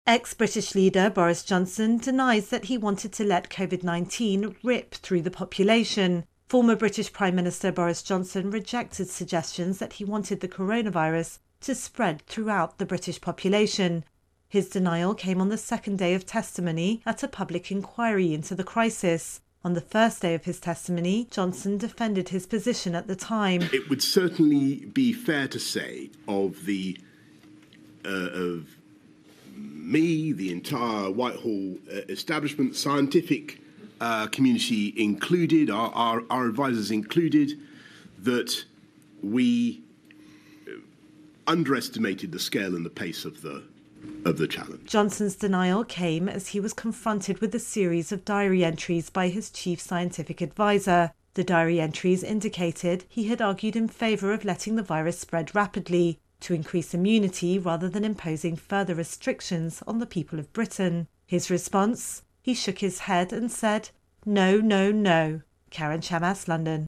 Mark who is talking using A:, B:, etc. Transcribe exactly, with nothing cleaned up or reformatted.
A: Ex-British leader Boris Johnson denies that he wanted to let COVID nineteen rip through the population. Former British Prime Minister Boris Johnson rejected suggestions that he wanted the coronavirus to spread throughout the British population. His denial came on the second day of testimony at a public inquiry into the crisis. On the first day of his testimony, Johnson defended his position at the time.
B: It would certainly be fair to say of the uh, of me, the entire Whitehall uh, establishment, scientific uh, community included, our, our, our advisors included, that we underestimated the scale and the pace of the of the challenge.
A: Johnson's denial came as he was confronted with a series of diary entries by his chief scientific advisor. The diary entries indicated he had argued in favour of letting the virus spread rapidly to increase immunity rather than imposing further restrictions on the people of Britain. His response? He shook his head and said, "No, no, no." Karen Chamas, London.